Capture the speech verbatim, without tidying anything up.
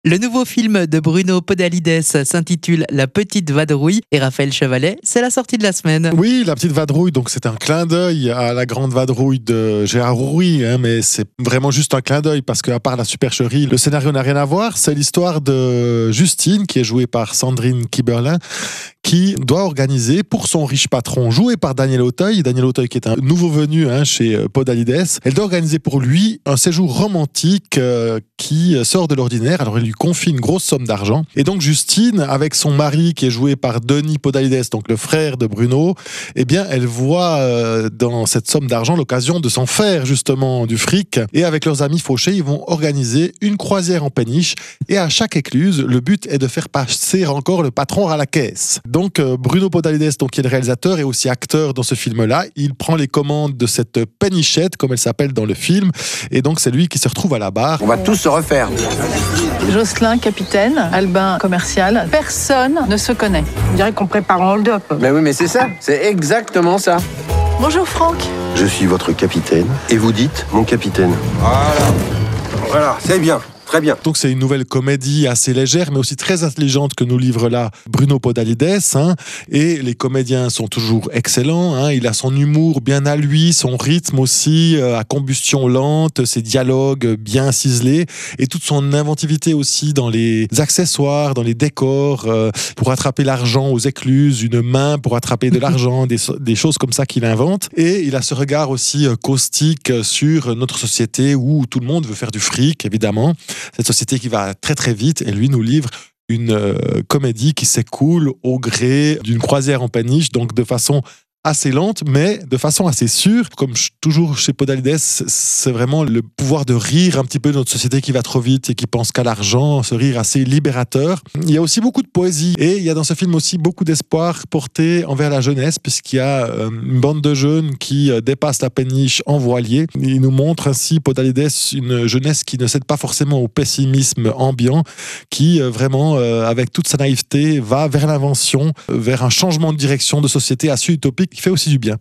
Le nouveau film de Bruno Podalides s'intitule La Petite Vadrouille et Raphaël Chevalet, c'est la sortie de la semaine. Oui, La Petite Vadrouille, donc c'est un clin d'œil à la Grande Vadrouille de Gérard Houry, hein, mais c'est vraiment juste un clin d'œil parce qu'à part la supercherie, le scénario n'a rien à voir. C'est l'histoire de Justine, qui est jouée par Sandrine Kiberlin, qui doit organiser pour son riche patron, joué par Daniel Auteuil, Daniel Auteuil qui est un nouveau venu hein, chez Podalides, elle doit organiser pour lui un séjour romantique euh, qui sort de l'ordinaire. Alors elle lui confie une grosse somme d'argent. Et donc Justine, avec son mari qui est joué par Denis Podalides, donc le frère de Bruno, eh bien elle voit euh, dans cette somme d'argent l'occasion de s'en faire justement du fric. Et avec leurs amis fauchés, ils vont organiser une croisière en péniche. Et à chaque écluse, le but est de faire passer encore le patron à la caisse. Donc euh, Bruno Podalides, donc, qui est le réalisateur et aussi acteur dans ce film-là, il prend les commandes de cette pénichette, comme elle s'appelle dans le film. Et donc c'est lui qui se retrouve à la barre. On va tous se refaire. Jocelyn, capitaine, Albin, commercial. Personne ne se connaît. On dirait qu'on prépare un hold-up. Mais oui, mais c'est ça, c'est exactement ça. Bonjour Franck. Je suis votre capitaine et vous dites mon capitaine. Voilà, voilà, c'est bien. Très bien. Donc c'est une nouvelle comédie assez légère mais aussi très intelligente que nous livre là Bruno Podalides hein, et les comédiens sont toujours excellents hein, il a son humour bien à lui, son rythme aussi euh, à combustion lente, ses dialogues bien ciselés et toute son inventivité aussi dans les accessoires, dans les décors euh, pour attraper l'argent aux écluses, une main pour attraper de l'argent, des, des choses comme ça qu'il invente et il a ce regard aussi euh, caustique sur notre société où tout le monde veut faire du fric évidemment. Cette société qui va très très vite et lui nous livre une euh, comédie qui s'écoule au gré d'une croisière en péniche, donc de façon assez lente, mais de façon assez sûre. Comme toujours chez Podalides, c'est vraiment le pouvoir de rire un petit peu de notre société qui va trop vite et qui pense qu'à l'argent, ce rire assez libérateur. Il y a aussi beaucoup de poésie et il y a dans ce film aussi beaucoup d'espoir porté envers la jeunesse puisqu'il y a euh, une bande de jeunes qui euh, dépasse la péniche en voilier. Il nous montre ainsi, Podalides, une jeunesse qui ne cède pas forcément au pessimisme ambiant, qui euh, vraiment, euh, avec toute sa naïveté, va vers l'invention, vers un changement de direction de société assez utopique qui fait aussi du bien.